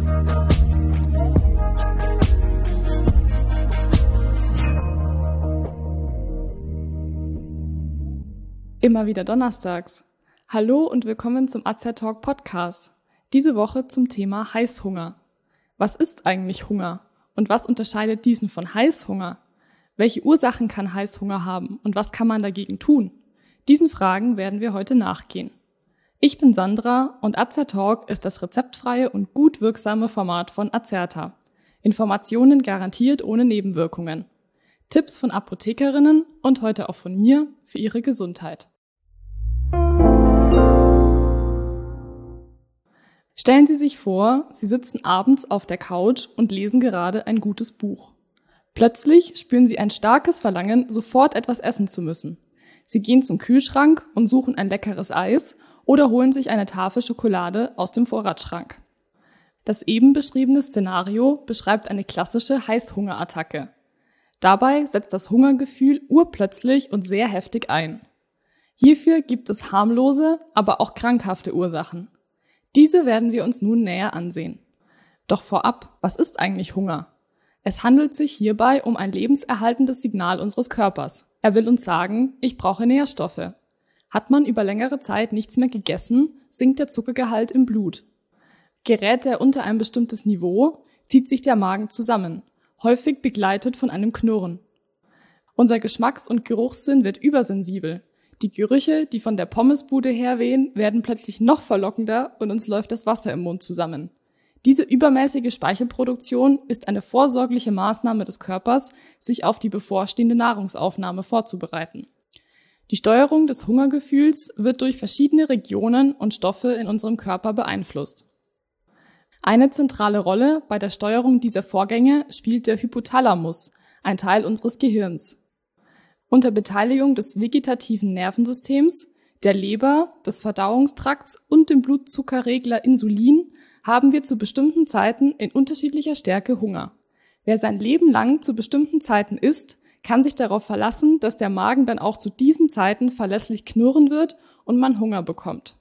Immer wieder donnerstags. Hallo und willkommen zum AZ-Talk Podcast. Diese Woche zum Thema Heißhunger. Was ist eigentlich Hunger? Und was unterscheidet diesen von Heißhunger? Welche Ursachen kann Heißhunger haben und was kann man dagegen tun? Diesen Fragen werden wir heute nachgehen. Ich bin Sandra und AZ-Talk ist das rezeptfreie und gut wirksame Format von Azerta. Informationen garantiert ohne Nebenwirkungen. Tipps von Apothekerinnen und heute auch von mir für Ihre Gesundheit. Stellen Sie sich vor, Sie sitzen abends auf der Couch und lesen gerade ein gutes Buch. Plötzlich spüren Sie ein starkes Verlangen, sofort etwas essen zu müssen. Sie gehen zum Kühlschrank und suchen ein leckeres Eis oder holen sich eine Tafel Schokolade aus dem Vorratsschrank. Das eben beschriebene Szenario beschreibt eine klassische Heißhungerattacke. Dabei setzt das Hungergefühl urplötzlich und sehr heftig ein. Hierfür gibt es harmlose, aber auch krankhafte Ursachen. Diese werden wir uns nun näher ansehen. Doch vorab, was ist eigentlich Hunger? Es handelt sich hierbei um ein lebenserhaltendes Signal unseres Körpers. Er will uns sagen, ich brauche Nährstoffe. Hat man über längere Zeit nichts mehr gegessen, sinkt der Zuckergehalt im Blut. Gerät er unter ein bestimmtes Niveau, zieht sich der Magen zusammen, häufig begleitet von einem Knurren. Unser Geschmacks- und Geruchssinn wird übersensibel. Die Gerüche, die von der Pommesbude herwehen, werden plötzlich noch verlockender und uns läuft das Wasser im Mund zusammen. Diese übermäßige Speichelproduktion ist eine vorsorgliche Maßnahme des Körpers, sich auf die bevorstehende Nahrungsaufnahme vorzubereiten. Die Steuerung des Hungergefühls wird durch verschiedene Regionen und Stoffe in unserem Körper beeinflusst. Eine zentrale Rolle bei der Steuerung dieser Vorgänge spielt der Hypothalamus, ein Teil unseres Gehirns. Unter Beteiligung des vegetativen Nervensystems, der Leber, des Verdauungstrakts und dem Blutzuckerregler Insulin haben wir zu bestimmten Zeiten in unterschiedlicher Stärke Hunger. Wer sein Leben lang zu bestimmten Zeiten isst, kann sich darauf verlassen, dass der Magen dann auch zu diesen Zeiten verlässlich knurren wird und man Hunger bekommt.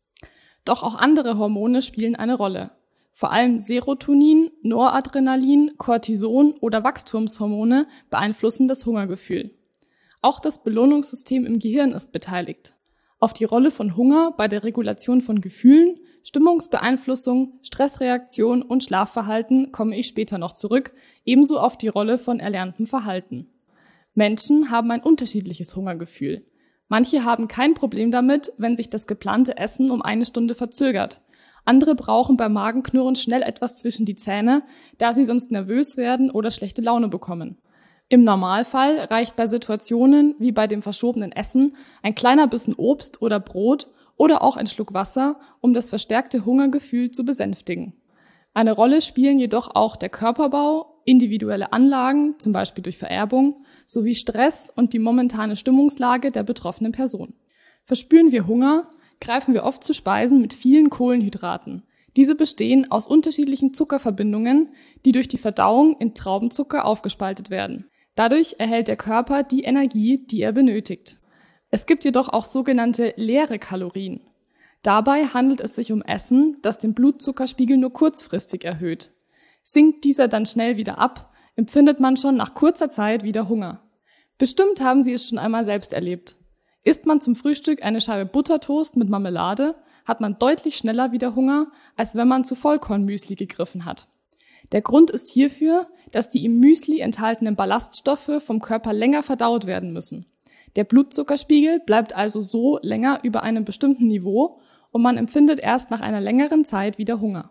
Doch auch andere Hormone spielen eine Rolle. Vor allem Serotonin, Noradrenalin, Cortison oder Wachstumshormone beeinflussen das Hungergefühl. Auch das Belohnungssystem im Gehirn ist beteiligt. Auf die Rolle von Hunger bei der Regulation von Gefühlen, Stimmungsbeeinflussung, Stressreaktion und Schlafverhalten komme ich später noch zurück, ebenso auf die Rolle von erlerntem Verhalten. Menschen haben ein unterschiedliches Hungergefühl. Manche haben kein Problem damit, wenn sich das geplante Essen um 1 Stunde verzögert. Andere brauchen beim Magenknurren schnell etwas zwischen die Zähne, da sie sonst nervös werden oder schlechte Laune bekommen. Im Normalfall reicht bei Situationen wie bei dem verschobenen Essen ein kleiner Bissen Obst oder Brot oder auch ein Schluck Wasser, um das verstärkte Hungergefühl zu besänftigen. Eine Rolle spielen jedoch auch der Körperbau, individuelle Anlagen, zum Beispiel durch Vererbung, sowie Stress und die momentane Stimmungslage der betroffenen Person. Verspüren wir Hunger, greifen wir oft zu Speisen mit vielen Kohlenhydraten. Diese bestehen aus unterschiedlichen Zuckerverbindungen, die durch die Verdauung in Traubenzucker aufgespaltet werden. Dadurch erhält der Körper die Energie, die er benötigt. Es gibt jedoch auch sogenannte leere Kalorien. Dabei handelt es sich um Essen, das den Blutzuckerspiegel nur kurzfristig erhöht. Sinkt dieser dann schnell wieder ab, empfindet man schon nach kurzer Zeit wieder Hunger. Bestimmt haben Sie es schon einmal selbst erlebt. Isst man zum Frühstück eine Scheibe Buttertoast mit Marmelade, hat man deutlich schneller wieder Hunger, als wenn man zu Vollkornmüsli gegriffen hat. Der Grund ist hierfür, dass die im Müsli enthaltenen Ballaststoffe vom Körper länger verdaut werden müssen. Der Blutzuckerspiegel bleibt also so länger über einem bestimmten Niveau und man empfindet erst nach einer längeren Zeit wieder Hunger.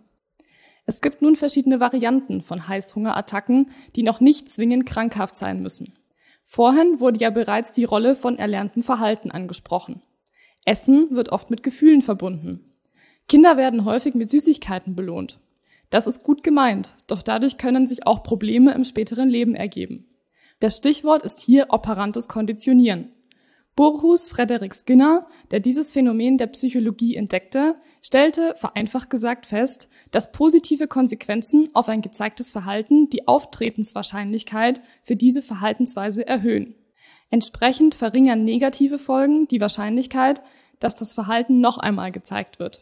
Es gibt nun verschiedene Varianten von Heißhungerattacken, die noch nicht zwingend krankhaft sein müssen. Vorhin wurde ja bereits die Rolle von erlerntem Verhalten angesprochen. Essen wird oft mit Gefühlen verbunden. Kinder werden häufig mit Süßigkeiten belohnt. Das ist gut gemeint, doch dadurch können sich auch Probleme im späteren Leben ergeben. Das Stichwort ist hier operantes Konditionieren. Boorhuis Frederick Skinner, der dieses Phänomen der Psychologie entdeckte, stellte, vereinfacht gesagt, fest, dass positive Konsequenzen auf ein gezeigtes Verhalten die Auftretenswahrscheinlichkeit für diese Verhaltensweise erhöhen. Entsprechend verringern negative Folgen die Wahrscheinlichkeit, dass das Verhalten noch einmal gezeigt wird.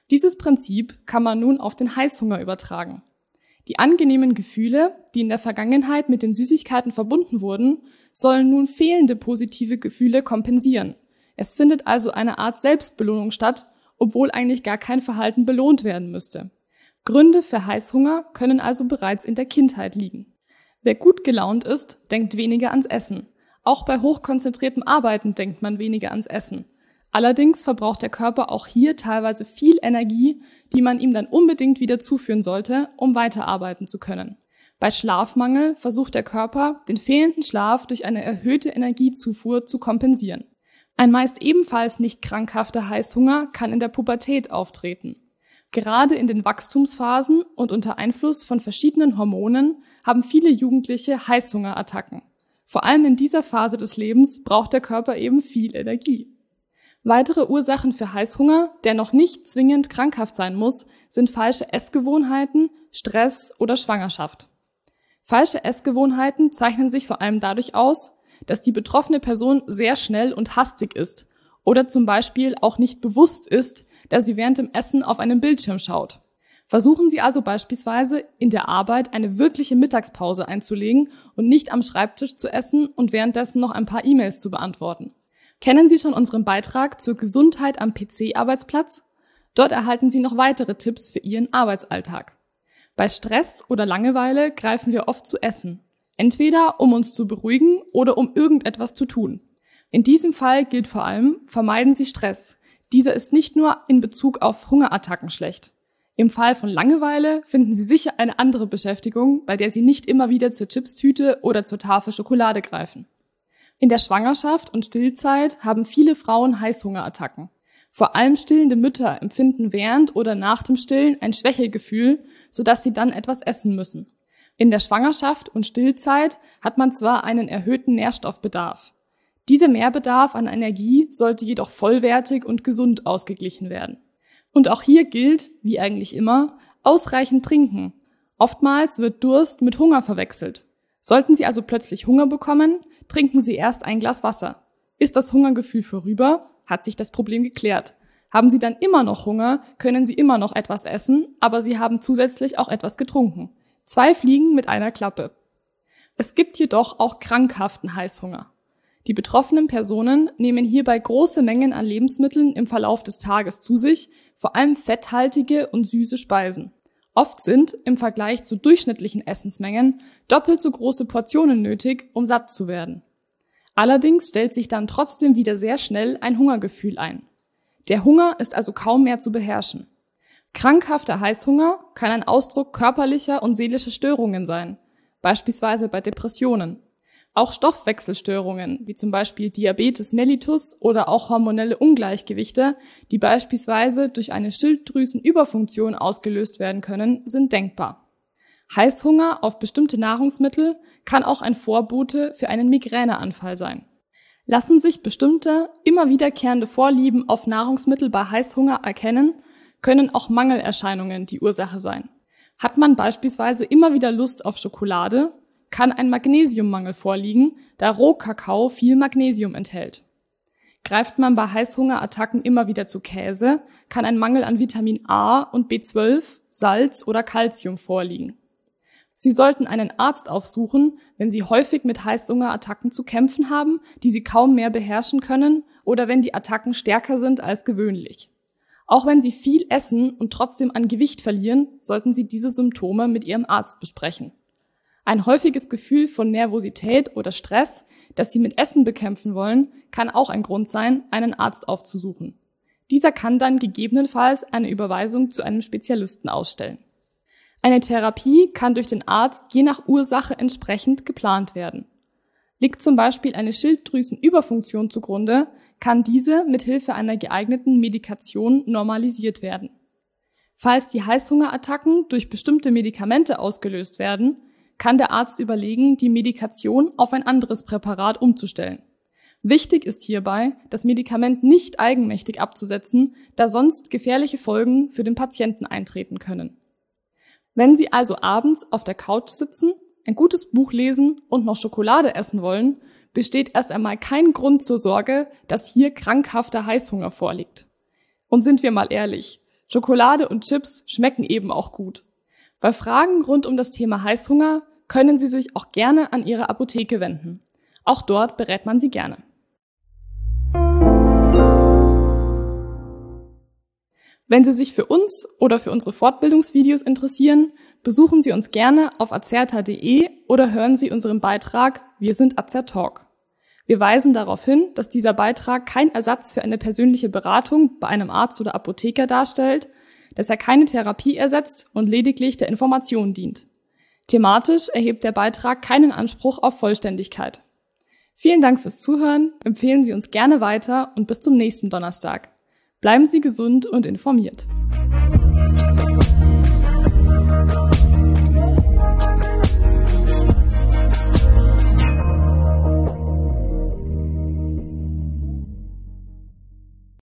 Dieses Prinzip kann man nun auf den Heißhunger übertragen. Die angenehmen Gefühle, die in der Vergangenheit mit den Süßigkeiten verbunden wurden, sollen nun fehlende positive Gefühle kompensieren. Es findet also eine Art Selbstbelohnung statt, obwohl eigentlich gar kein Verhalten belohnt werden müsste. Gründe für Heißhunger können also bereits in der Kindheit liegen. Wer gut gelaunt ist, denkt weniger ans Essen. Auch bei hochkonzentriertem Arbeiten denkt man weniger ans Essen. Allerdings verbraucht der Körper auch hier teilweise viel Energie, die man ihm dann unbedingt wieder zuführen sollte, um weiterarbeiten zu können. Bei Schlafmangel versucht der Körper, den fehlenden Schlaf durch eine erhöhte Energiezufuhr zu kompensieren. Ein meist ebenfalls nicht krankhafter Heißhunger kann in der Pubertät auftreten. Gerade in den Wachstumsphasen und unter Einfluss von verschiedenen Hormonen haben viele Jugendliche Heißhungerattacken. Vor allem in dieser Phase des Lebens braucht der Körper eben viel Energie. Weitere Ursachen für Heißhunger, der noch nicht zwingend krankhaft sein muss, sind falsche Essgewohnheiten, Stress oder Schwangerschaft. Falsche Essgewohnheiten zeichnen sich vor allem dadurch aus, dass die betroffene Person sehr schnell und hastig ist oder zum Beispiel auch nicht bewusst ist, dass sie während dem Essen auf einen Bildschirm schaut. Versuchen Sie also beispielsweise in der Arbeit eine wirkliche Mittagspause einzulegen und nicht am Schreibtisch zu essen und währenddessen noch ein paar E-Mails zu beantworten. Kennen Sie schon unseren Beitrag zur Gesundheit am PC-Arbeitsplatz? Dort erhalten Sie noch weitere Tipps für Ihren Arbeitsalltag. Bei Stress oder Langeweile greifen wir oft zu Essen. Entweder um uns zu beruhigen oder um irgendetwas zu tun. In diesem Fall gilt vor allem, vermeiden Sie Stress. Dieser ist nicht nur in Bezug auf Hungerattacken schlecht. Im Fall von Langeweile finden Sie sicher eine andere Beschäftigung, bei der Sie nicht immer wieder zur Chipstüte oder zur Tafel Schokolade greifen. In der Schwangerschaft und Stillzeit haben viele Frauen Heißhungerattacken. Vor allem stillende Mütter empfinden während oder nach dem Stillen ein Schwächegefühl, sodass sie dann etwas essen müssen. In der Schwangerschaft und Stillzeit hat man zwar einen erhöhten Nährstoffbedarf. Dieser Mehrbedarf an Energie sollte jedoch vollwertig und gesund ausgeglichen werden. Und auch hier gilt, wie eigentlich immer, ausreichend trinken. Oftmals wird Durst mit Hunger verwechselt. Sollten Sie also plötzlich Hunger bekommen, trinken Sie erst ein Glas Wasser. Ist das Hungergefühl vorüber, hat sich das Problem geklärt. Haben Sie dann immer noch Hunger, können Sie immer noch etwas essen, aber Sie haben zusätzlich auch etwas getrunken. 2 Fliegen mit einer Klappe. Es gibt jedoch auch krankhaften Heißhunger. Die betroffenen Personen nehmen hierbei große Mengen an Lebensmitteln im Verlauf des Tages zu sich, vor allem fetthaltige und süße Speisen. Oft sind, im Vergleich zu durchschnittlichen Essensmengen, doppelt so große Portionen nötig, um satt zu werden. Allerdings stellt sich dann trotzdem wieder sehr schnell ein Hungergefühl ein. Der Hunger ist also kaum mehr zu beherrschen. Krankhafter Heißhunger kann ein Ausdruck körperlicher und seelischer Störungen sein, beispielsweise bei Depressionen. Auch Stoffwechselstörungen, wie zum Beispiel Diabetes mellitus oder auch hormonelle Ungleichgewichte, die beispielsweise durch eine Schilddrüsenüberfunktion ausgelöst werden können, sind denkbar. Heißhunger auf bestimmte Nahrungsmittel kann auch ein Vorbote für einen Migräneanfall sein. Lassen sich bestimmte, immer wiederkehrende Vorlieben auf Nahrungsmittel bei Heißhunger erkennen, können auch Mangelerscheinungen die Ursache sein. Hat man beispielsweise immer wieder Lust auf Schokolade, kann ein Magnesiummangel vorliegen, da Rohkakao viel Magnesium enthält. Greift man bei Heißhungerattacken immer wieder zu Käse, kann ein Mangel an Vitamin A und B12, Salz oder Calcium vorliegen. Sie sollten einen Arzt aufsuchen, wenn Sie häufig mit Heißhungerattacken zu kämpfen haben, die Sie kaum mehr beherrschen können oder wenn die Attacken stärker sind als gewöhnlich. Auch wenn Sie viel essen und trotzdem an Gewicht verlieren, sollten Sie diese Symptome mit Ihrem Arzt besprechen. Ein häufiges Gefühl von Nervosität oder Stress, das Sie mit Essen bekämpfen wollen, kann auch ein Grund sein, einen Arzt aufzusuchen. Dieser kann dann gegebenenfalls eine Überweisung zu einem Spezialisten ausstellen. Eine Therapie kann durch den Arzt je nach Ursache entsprechend geplant werden. Liegt zum Beispiel eine Schilddrüsenüberfunktion zugrunde, kann diese mit Hilfe einer geeigneten Medikation normalisiert werden. Falls die Heißhungerattacken durch bestimmte Medikamente ausgelöst werden, kann der Arzt überlegen, die Medikation auf ein anderes Präparat umzustellen. Wichtig ist hierbei, das Medikament nicht eigenmächtig abzusetzen, da sonst gefährliche Folgen für den Patienten eintreten können. Wenn Sie also abends auf der Couch sitzen, ein gutes Buch lesen und noch Schokolade essen wollen, besteht erst einmal kein Grund zur Sorge, dass hier krankhafter Heißhunger vorliegt. Und sind wir mal ehrlich, Schokolade und Chips schmecken eben auch gut. Bei Fragen rund um das Thema Heißhunger können Sie sich auch gerne an Ihre Apotheke wenden. Auch dort berät man Sie gerne. Wenn Sie sich für uns oder für unsere Fortbildungsvideos interessieren, besuchen Sie uns gerne auf azerta.de oder hören Sie unseren Beitrag Wir sind Azertalk. Wir weisen darauf hin, dass dieser Beitrag kein Ersatz für eine persönliche Beratung bei einem Arzt oder Apotheker darstellt, dass er keine Therapie ersetzt und lediglich der Information dient. Thematisch erhebt der Beitrag keinen Anspruch auf Vollständigkeit. Vielen Dank fürs Zuhören, empfehlen Sie uns gerne weiter und bis zum nächsten Donnerstag. Bleiben Sie gesund und informiert.